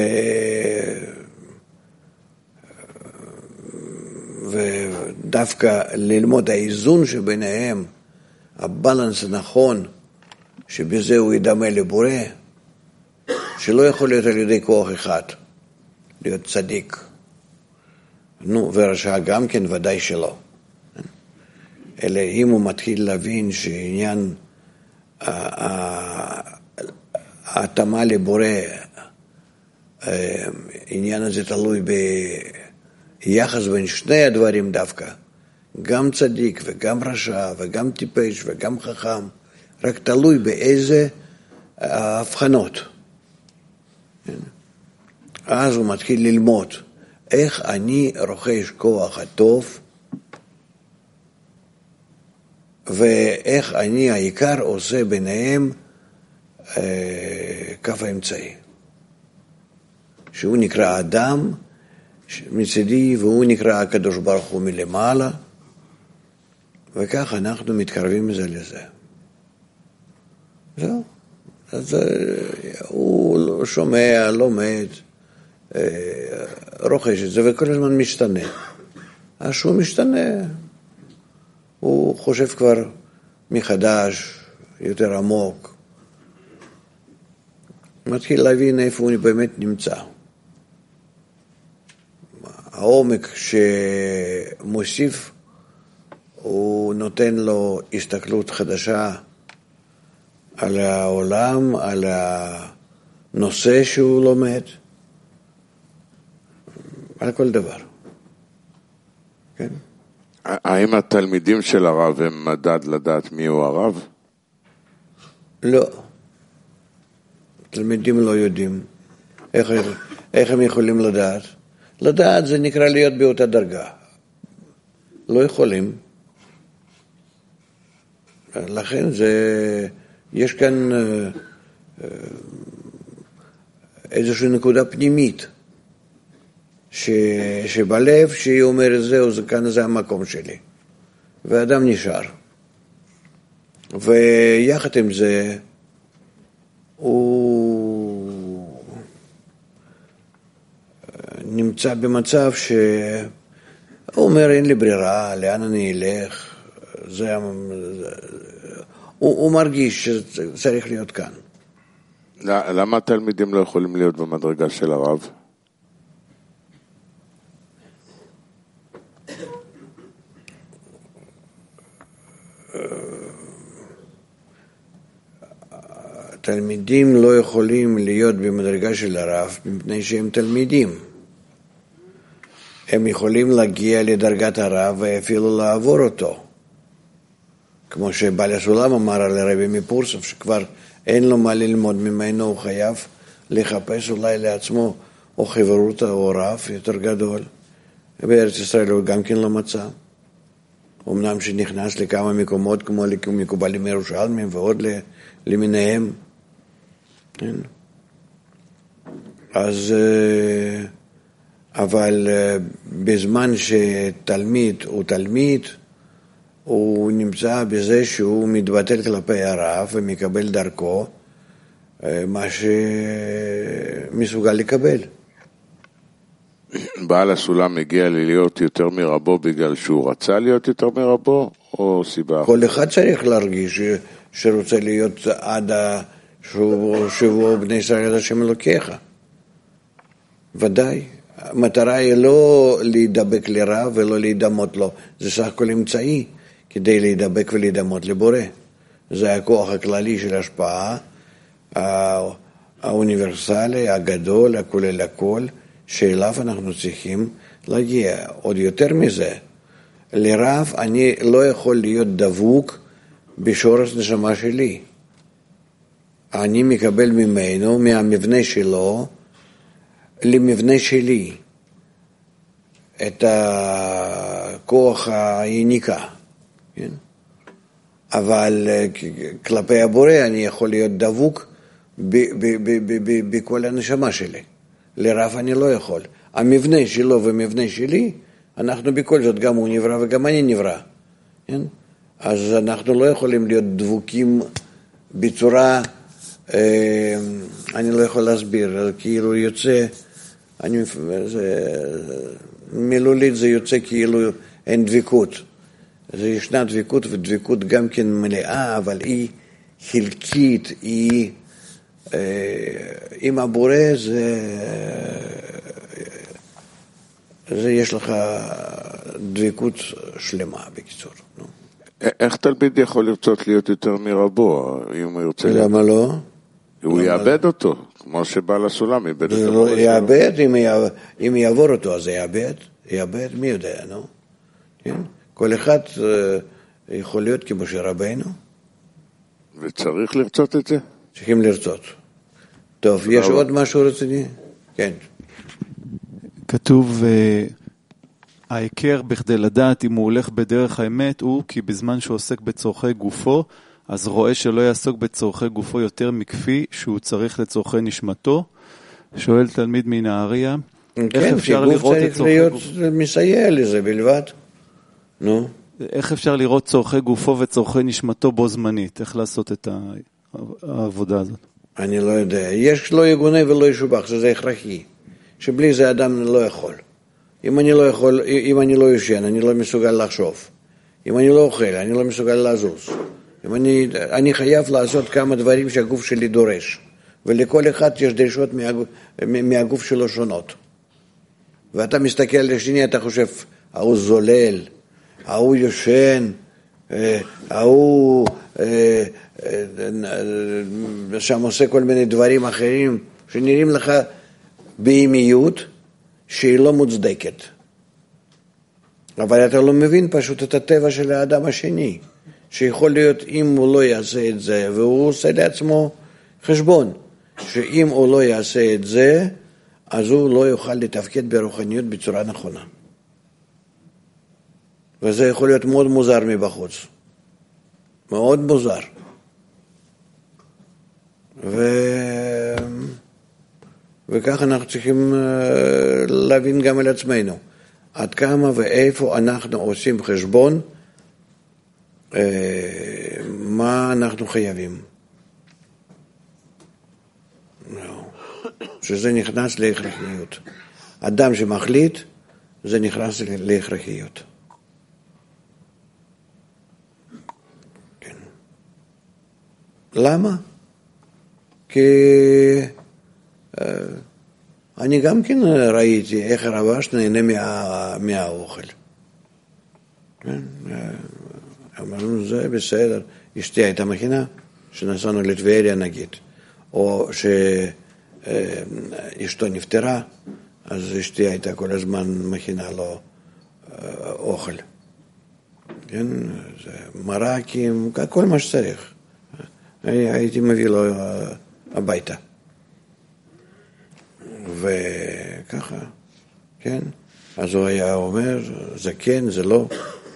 ודווקא ללמוד האיזון שביניהם, הבלנס הנכון, שבזה הוא ידמה לבורא, שלא יכול להיות על ידי כוח אחד, להיות צדיק. נו, ורשע גם כן ודאי שלא. אלא אם הוא מתחיל להבין שעניין ההתאמה לבורא, העניין הזה תלוי ביחס בין שני הדברים דווקא, גם צדיק וגם רשע וגם טיפש וגם חכם, רק תלוי באיזה הבחנות. אז הוא מתחיל ללמוד איך אני רוכש כוח הטוב, ואיך אני העיקר עושה ביניהם אה, כף האמצעי. שהוא נקרא אדם מצדי, והוא נקרא הקדוש ברוך הוא מלמעלה, וכך אנחנו מתקרבים מזה לזה. זהו. אז הוא שומע, לומד, רוכש את זה, וכל הזמן משתנה. אז שהוא משתנה, הוא חושב כבר מחדש, יותר עמוק. מתחיל להבין איפה הוא באמת נמצא. העומק שמוסיף, הוא נותן לו הסתכלות חדשה על העולם, על הנושא שהוא לומד, על כל דבר. כן? האם התלמידים של הרב הם מדד לדעת מי הוא הרב? לא. תלמידים לא יודעים. איך, איך הם יכולים לדעת? לדעת זה נקרא להיות באותה דרגה. לא יכולים. לכן זה, יש כאן איזושהי נקודה פנימית, ש, שבלב שהיא אומרת זהו, זה כאן זה המקום שלי. והאדם נשאר. ויחד עם זה, הוא נמצא במצב שהוא אומר אין לי ברירה, לאן אני אלך, זה, הוא, הוא מרגיש שצריך להיות כאן. למה התלמידים לא יכולים להיות במדרגה של הרב? תלמידים לא יכולים להיות במדרגה של הרב מפני שהם תלמידים. הם יכולים להגיע לדרגת הרב ואפילו לעבור אותו. כמו שבעל הסולם אמר על הרבי מפורסם, שכבר אין לו מה ללמוד ממנו, הוא חייב לחפש אולי לעצמו או חברותא או רב יותר גדול. בארץ ישראל הוא גם כן לא מצא. אמנם שנכנס לכמה מקומות כמו מקובלים ירושלמים ועוד למיניהם. אז, אבל בזמן שתלמיד הוא תלמיד, הוא נמצא בזה שהוא מתבטל כלפי הרב ומקבל דרכו מה שמסוגל לקבל. בעל הסולם מגיע להיות יותר מרבו בגלל שהוא רצה להיות יותר מרבו, או סיבה? כל אחד צריך להרגיש שרוצה להיות עד שבוע בני ישראל עד השם אלוקיך. ודאי. המטרה היא לא להידבק לרב ולא להידמות לו. זה סך הכל אמצעי כדי להידבק ולהידמות לבורא. זה הכוח הכללי של השפעה, האוניברסלי, הגדול, הכולל הכל, שאליו אנחנו צריכים להגיע. עוד יותר מזה, לרב אני לא יכול להיות דבוק בשורש נשמה שלי. אני מקבל ממנו, מהמבנה שלו, למבנה שלי, את הכוח היניקה. כן? אבל כלפי הבורא אני יכול להיות דבוק בכל הנשמה שלי. לרב אני לא יכול. המבנה שלו ומבנה שלי, אנחנו בכל זאת, גם הוא נברא וגם אני נברא. כן? אז אנחנו לא יכולים להיות דבוקים בצורה, אה, אני לא יכול להסביר, כאילו יוצא, אני, זה, מילולית זה יוצא כאילו אין דבקות. זה ישנה דבקות, ודבקות גם כן מלאה, אבל היא חלקית, היא, אה, עם הבורא זה, זה יש לך דבקות שלמה בקיצור. נו. איך תלמיד יכול לרצות להיות יותר מרבו, אם הוא ירצה? למה לא? הוא יאבד אותו, כמו שבעל הסולם יאבד את המורה שלו. יאבד, אם יעבור אותו, אז יאבד, יאבד, מי יודע, נו? כן? כל אחד יכול להיות כמו שרבנו. וצריך לרצות את זה? צריכים לרצות. טוב, יש עוד משהו רציני? כן. כתוב, העיקר בכדי לדעת אם הוא הולך בדרך האמת הוא כי בזמן שהוא עוסק בצורכי גופו, אז רואה שלא יעסוק בצורכי גופו יותר מכפי שהוא צריך לצורכי נשמתו. שואל תלמיד מנהריה, איך אפשר לראות את צורכי גופו? צריך להיות מסייע לזה בלבד. נו. איך אפשר לראות צורכי גופו וצורכי נשמתו בו זמנית? איך לעשות את העבודה הזאת? אני לא יודע. יש לא יגונה ולא ישובח, שזה הכרחי. שבלי זה אדם לא יכול. אם אני לא יכול, אם אני לא ישן, אני לא מסוגל לחשוב. אם אני לא אוכל, אני לא מסוגל לזוז. אם אני, אני חייב לעשות כמה דברים שהגוף שלי דורש. ולכל אחד יש דרישות מהגוף, מהגוף שלו שונות. ואתה מסתכל לשני, אתה חושב, ההוא זולל, ההוא יושן, ההוא שם עושה כל מיני דברים אחרים שנראים לך באימיות שהיא לא מוצדקת. אבל אתה לא מבין פשוט את הטבע של האדם השני, שיכול להיות אם הוא לא יעשה את זה, והוא עושה לעצמו חשבון, שאם הוא לא יעשה את זה, אז הוא לא יוכל לתפקד ברוחניות בצורה נכונה. וזה יכול להיות מאוד מוזר מבחוץ. מאוד מוזר. ו... וכך אנחנו צריכים להבין גם על עצמנו. עד כמה ואיפה אנחנו עושים חשבון, מה אנחנו חייבים. שזה נכנס להכרחיות. אדם שמחליט, זה נכנס להכרחיות. כן. למה? כי אני גם כן ראיתי איך הרבש נהנה מה, מהאוכל. כן? אמרנו, זה בסדר. אשתי הייתה מכינה, שנסענו לטבריה נגיד, או שאשתו נפטרה, אז אשתי הייתה כל הזמן מכינה לו אוכל. כן? זה מרקים, כל מה שצריך. הייתי מביא לו הביתה. וככה, כן? אז הוא היה אומר, זה כן, זה לא.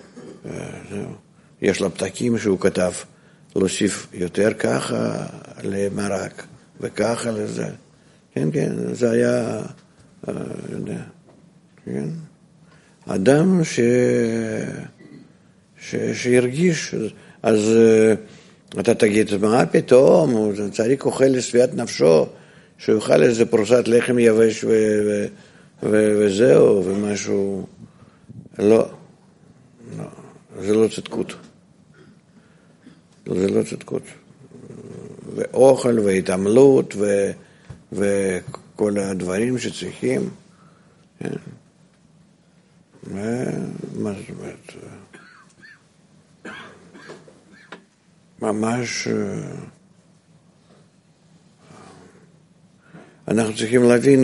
יש לו פתקים שהוא כתב, להוסיף יותר ככה למרק, וככה לזה. כן, כן, זה היה, יודע, כן? אדם ש... ש... שירגיש, אז uh, אתה תגיד, מה פתאום, הוא צריך אוכל לשביעת נפשו, שהוא יאכל איזה פרוסת לחם יבש ו... ו... ו... וזהו, ומשהו, לא, לא, זה לא צדקות, זה לא צדקות, ואוכל והתעמלות ו... וכל הדברים שצריכים, כן? מה זאת אומרת? ממש אנחנו צריכים להבין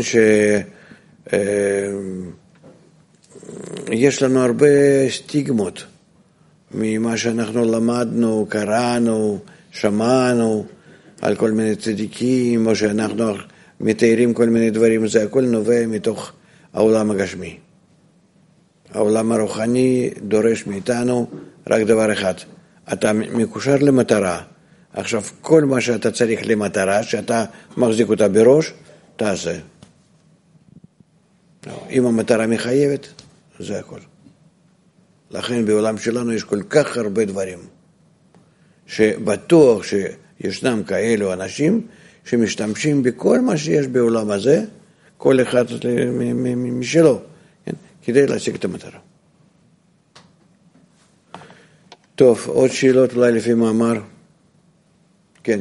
שיש לנו הרבה סטיגמות ממה שאנחנו למדנו, קראנו, שמענו על כל מיני צדיקים, או שאנחנו מתארים כל מיני דברים, זה הכל נובע מתוך העולם הגשמי. העולם הרוחני דורש מאיתנו רק דבר אחד, אתה מקושר למטרה. עכשיו, כל מה שאתה צריך למטרה, שאתה מחזיק אותה בראש, תעשה. אם המטרה מחייבת, זה הכל. לכן בעולם שלנו יש כל כך הרבה דברים, שבטוח שישנם כאלו אנשים שמשתמשים בכל מה שיש בעולם הזה, כל אחד משלו, כן? כדי להשיג את המטרה. טוב, עוד שאלות אולי לפי מאמר? כן.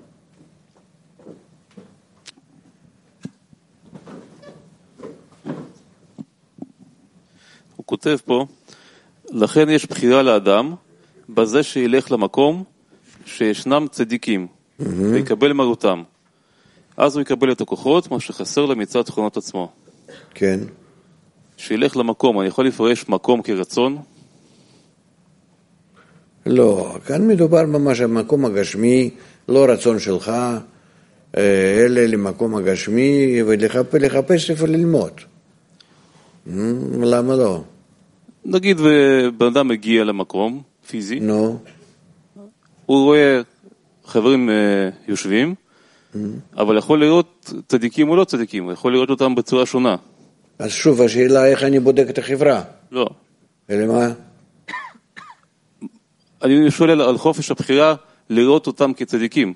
הוא כותב פה, לכן יש בחירה לאדם בזה שילך למקום שישנם צדיקים mm-hmm. ויקבל מרותם. אז הוא יקבל את הכוחות, מה שחסר למצד תכונות עצמו. כן. שילך למקום, אני יכול לפרש מקום כרצון? לא, כאן מדובר ממש על מקום הגשמי, לא רצון שלך, אלא למקום הגשמי, ולחפש איפה ללמוד. למה לא? נגיד ובן אדם מגיע למקום פיזי, נו. הוא רואה חברים יושבים, אבל יכול לראות צדיקים או לא צדיקים, הוא יכול לראות אותם בצורה שונה. אז שוב, השאלה איך אני בודק את החברה? לא. אלא מה? אני שואל על חופש הבחירה לראות אותם כצדיקים.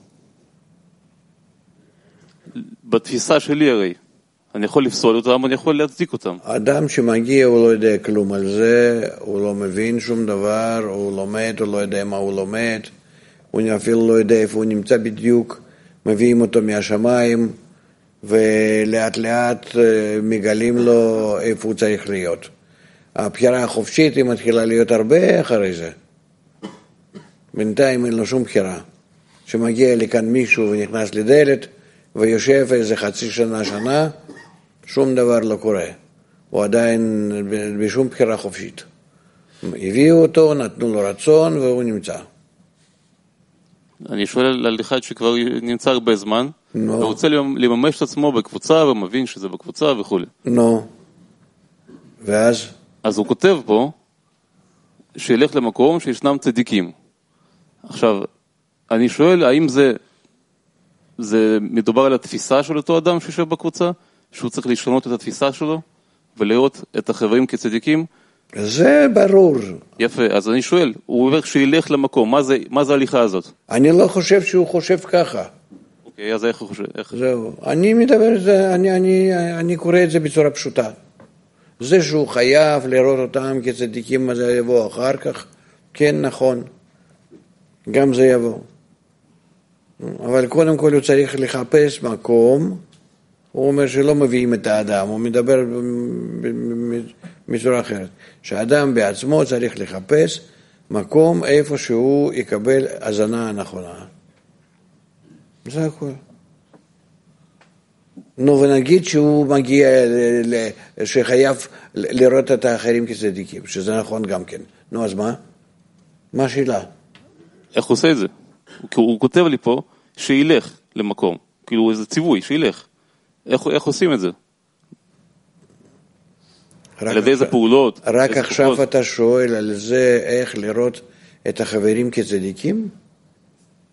בתפיסה שלי הרי, אני יכול לפסול אותם, אני יכול להצדיק אותם. אדם שמגיע הוא לא יודע כלום על זה, הוא לא מבין שום דבר, הוא לומד, הוא לא יודע מה הוא לומד, הוא אפילו לא יודע איפה הוא נמצא בדיוק, מביאים אותו מהשמיים, ולאט לאט מגלים לו איפה הוא צריך להיות. הבחירה החופשית היא מתחילה להיות הרבה אחרי זה. בינתיים אין לו שום בחירה. שמגיע לכאן מישהו ונכנס לדלת, ויושב איזה חצי שנה, שנה, שום דבר לא קורה. הוא עדיין בשום בחירה חופשית. הביאו אותו, נתנו לו רצון, והוא נמצא. אני שואל על אחד שכבר נמצא הרבה זמן, no. ורוצה לממש את עצמו בקבוצה, ומבין שזה בקבוצה וכו'. נו. No. ואז? אז הוא כותב פה, שילך למקום שישנם צדיקים. עכשיו, אני שואל, האם זה, זה מדובר על התפיסה של אותו אדם שיושב בקבוצה, שהוא צריך לשנות את התפיסה שלו, ולראות את החברים כצדיקים? זה ברור. יפה, אז אני שואל, הוא אומר שילך למקום, מה זה, מה זה ההליכה הזאת? אני לא חושב שהוא חושב ככה. אוקיי, אז איך הוא חושב? איך? זהו, אני מדבר את זה, אני, אני, אני קורא את זה בצורה פשוטה. זה שהוא חייב לראות אותם כצדיקים, מה זה יבוא אחר כך, כן, נכון. גם זה יבוא. אבל קודם כל הוא צריך לחפש מקום, הוא אומר שלא מביאים את האדם, הוא מדבר בצורה אחרת. שהאדם בעצמו צריך לחפש מקום איפה שהוא יקבל הזנה הנכונה. זה הכל. נו, ונגיד שהוא מגיע, שחייב לראות את האחרים כצדיקים, שזה נכון גם כן. נו, אז מה? מה השאלה? איך הוא עושה את זה? הוא כותב לי פה שילך למקום, כאילו איזה ציווי, שילך. איך, איך עושים את זה? על ידי איזה פעולות? רק עכשיו פעולות? אתה שואל על זה איך לראות את החברים כצדיקים?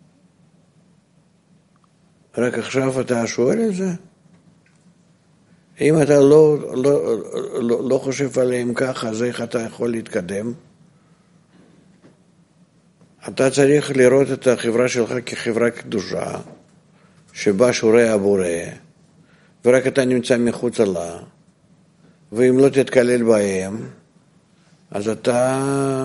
רק עכשיו אתה שואל על זה? אם אתה לא, לא, לא, לא חושב עליהם ככה, אז איך אתה יכול להתקדם? אתה צריך לראות את החברה שלך כחברה קדושה, שבה שורה הבורא, ורק אתה נמצא מחוץ לה, ואם לא תתקלל בהם, אז אתה,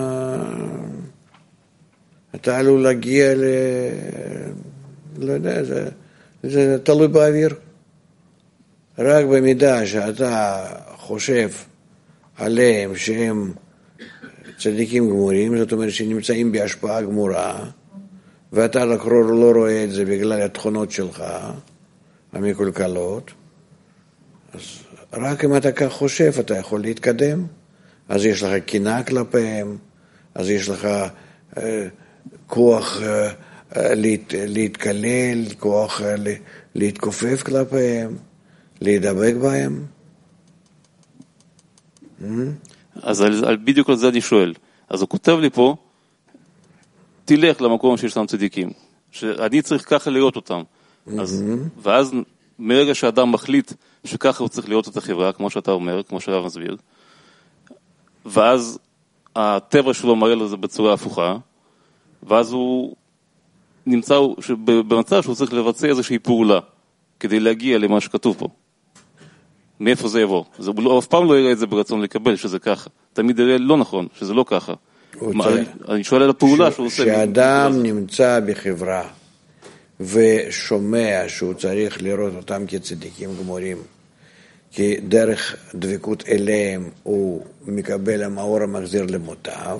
אתה עלול להגיע ל... לא יודע, זה, זה תלוי באוויר. רק במידה שאתה חושב עליהם שהם צדיקים גמורים, זאת אומרת שנמצאים בהשפעה גמורה, ואתה לא רואה את זה בגלל התכונות שלך, המקולקלות, אז רק אם אתה כך חושב, אתה יכול להתקדם. אז יש לך קנאה כלפיהם, אז יש לך אה, כוח אה, להת, להתקלל, כוח אה, להתכופף כלפיהם, להידבק בהם. אז על, על, בדיוק על זה אני שואל. אז הוא כותב לי פה, תלך למקום שיש להם צדיקים, שאני צריך ככה לראות אותם. אז, ואז מרגע שאדם מחליט שככה הוא צריך לראות את החברה, כמו שאתה אומר, כמו שאתה מסביר, ואז הטבע שלו מראה לו זה בצורה הפוכה, ואז הוא נמצא במצב שהוא צריך לבצע איזושהי פעולה, כדי להגיע למה שכתוב פה. מאיפה זה יבוא? זה, הוא לא, אף פעם לא יראה את זה ברצון לקבל, שזה ככה. תמיד יראה לא נכון, שזה לא ככה. מה, אני, אני שואל על הפעולה ש, שהוא עושה. כשאדם נמצא בחברה, ושומע שהוא צריך לראות אותם כצדיקים גמורים, כי דרך דבקות אליהם הוא מקבל המאור המחזיר למוטב,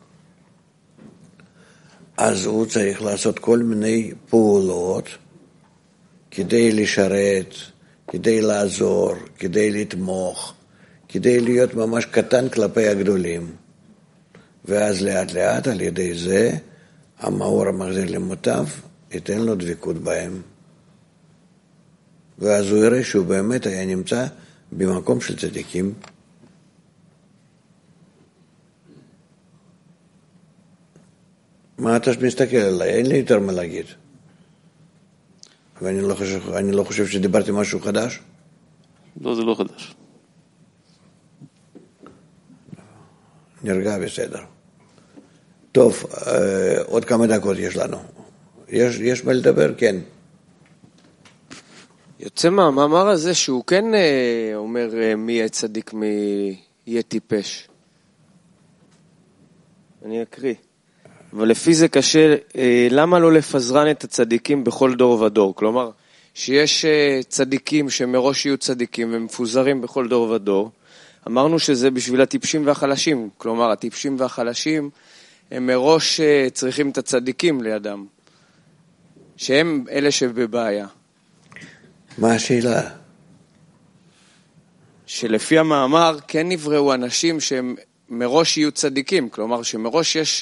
אז הוא צריך לעשות כל מיני פעולות כדי לשרת, כדי לעזור, כדי לתמוך, כדי להיות ממש קטן כלפי הגדולים. ואז לאט לאט על ידי זה המאור המחזיר למוטב ייתן לו דבקות בהם. ואז הוא יראה שהוא באמת היה נמצא במקום של צדיקים. מה אתה מסתכל עליי? אין לי יותר מה להגיד. ואני לא חושב, אני לא חושב שדיברתי משהו חדש. לא, זה לא חדש. נרגע בסדר. טוב, עוד כמה דקות יש לנו. יש, יש מה לדבר? כן. יוצא מהמאמר הזה שהוא כן אומר מי יהיה צדיק, מי יהיה טיפש. אני אקריא. אבל לפי זה קשה, למה לא לפזרן את הצדיקים בכל דור ודור? כלומר, שיש צדיקים שמראש יהיו צדיקים ומפוזרים בכל דור ודור, אמרנו שזה בשביל הטיפשים והחלשים. כלומר, הטיפשים והחלשים הם מראש צריכים את הצדיקים לידם, שהם אלה שבבעיה. מה השאלה? שלפי המאמר כן נבראו אנשים שהם מראש יהיו צדיקים, כלומר שמראש יש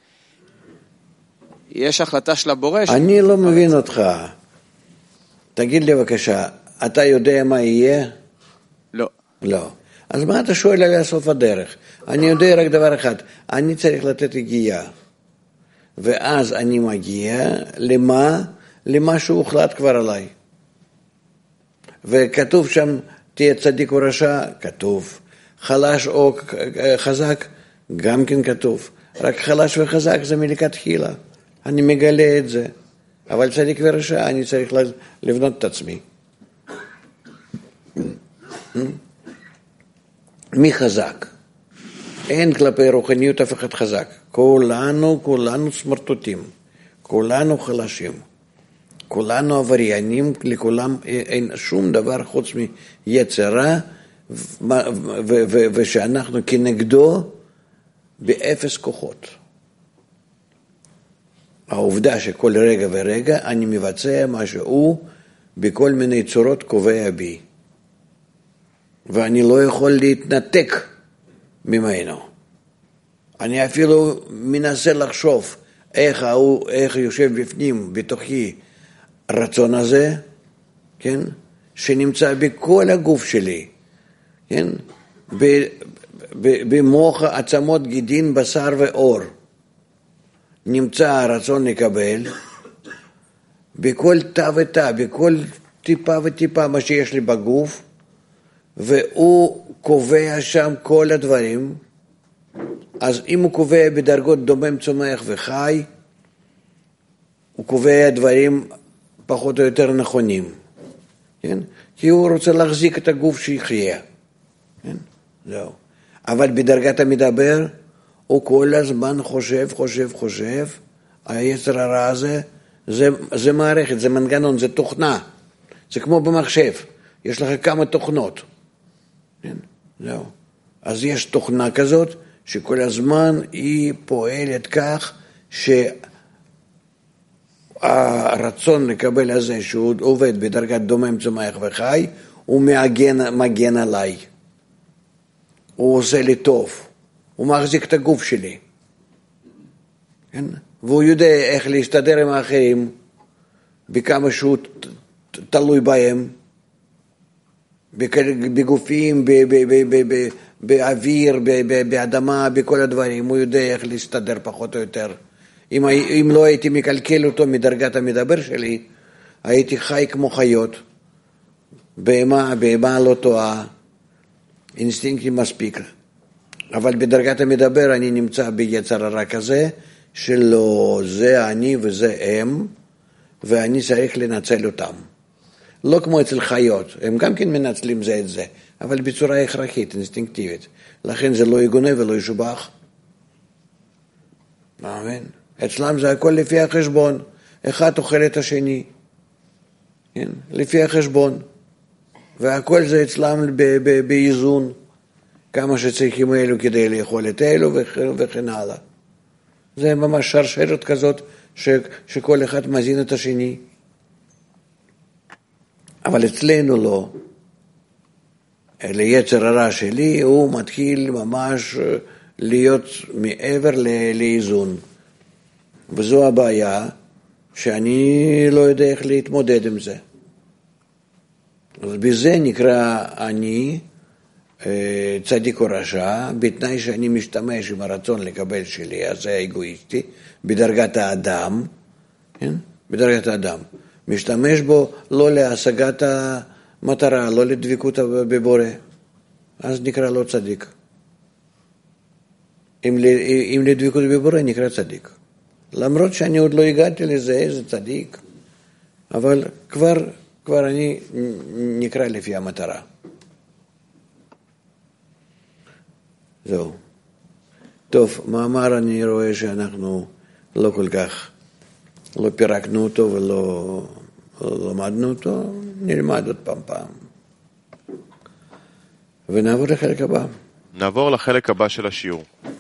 יש החלטה של הבורא. אני לא מבין אותך. תגיד לי בבקשה, אתה יודע מה יהיה? לא. לא. אז מה אתה שואל על סוף הדרך? אני יודע רק דבר אחד, אני צריך לתת הגיעה. ואז אני מגיע למה? למה שהוחלט כבר עליי. וכתוב שם, תהיה צדיק או רשע, כתוב. חלש או חזק, גם כן כתוב. רק חלש וחזק זה מלכת תחילה. אני מגלה את זה. אבל צדיק ורשע, אני צריך לבנות את עצמי. מי חזק? אין כלפי רוחניות אף אחד חזק. כולנו, כולנו סמרטוטים. כולנו חלשים. כולנו עבריינים, לכולם אין שום דבר חוץ מיצרה, ושאנחנו כנגדו באפס כוחות. העובדה שכל רגע ורגע אני מבצע מה שהוא בכל מיני צורות קובע בי. ואני לא יכול להתנתק ממנו. אני אפילו מנסה לחשוב איך, הוא, איך יושב בפנים, בתוכי, הרצון הזה, כן? שנמצא בכל הגוף שלי, כן? במוח, עצמות, גידין, בשר ואור. נמצא הרצון לקבל בכל תא ותא, בכל טיפה וטיפה מה שיש לי בגוף, והוא קובע שם כל הדברים, אז אם הוא קובע בדרגות דומם, צומח וחי, הוא קובע דברים פחות או יותר נכונים, כן? כי הוא רוצה להחזיק את הגוף שיחיה, כן? זהו. אבל בדרגת המדבר, הוא כל הזמן חושב, חושב, חושב, היצר הרע הזה, זה, זה מערכת, זה מנגנון, זה תוכנה, זה כמו במחשב, יש לך כמה תוכנות, כן? זהו. אז יש תוכנה כזאת, שכל הזמן היא פועלת כך, שהרצון לקבל הזה, שהוא עובד בדרגת דומם, צומח וחי, הוא מגן, מגן עליי. הוא עושה לי טוב. הוא מחזיק את הגוף שלי. כן? והוא יודע איך להסתדר עם האחרים, בכמה שהוא תלוי בהם, בגופים, באוויר, באדמה, בכל הדברים. הוא יודע איך להסתדר פחות או יותר. אם, אם לא הייתי מקלקל אותו מדרגת המדבר שלי, הייתי חי כמו חיות. בהמה, בהמה לא טועה, אינסטינקטים מספיק. אבל בדרגת המדבר אני נמצא ביצר הרע כזה, שלא, זה אני וזה הם, ואני צריך לנצל אותם. לא כמו אצל חיות, הם גם כן מנצלים זה את זה, אבל בצורה הכרחית, אינסטינקטיבית. לכן זה לא יגונה ולא ישובח. אמן. אצלם זה הכל לפי החשבון. אחד אוכל את השני. כן? לפי החשבון. והכל זה אצלם באיזון. כמה שצריכים אלו כדי לאכול את אלו וכן הלאה. זה ממש שרשרת כזאת ש, שכל אחד מזין את השני. אבל אצלנו לא. ליצר הרע שלי הוא מתחיל ממש להיות מעבר לאיזון. וזו הבעיה שאני לא יודע איך להתמודד עם זה. אז בזה נקרא אני צדיק או רשע, בתנאי שאני משתמש עם הרצון לקבל שלי, אז זה אגואיסטי, בדרגת האדם, כן? בדרגת האדם. משתמש בו לא להשגת המטרה, לא לדבקות בבורא, אז נקרא לו צדיק. אם, אם לדבקות בבורא נקרא צדיק. למרות שאני עוד לא הגעתי לזה, איזה צדיק, אבל כבר, כבר אני נקרא לפי המטרה. זהו. טוב, מאמר אני רואה שאנחנו לא כל כך, לא פירקנו אותו ולא לא למדנו אותו, נלמד עוד פעם פעם. ונעבור לחלק הבא. נעבור לחלק הבא של השיעור.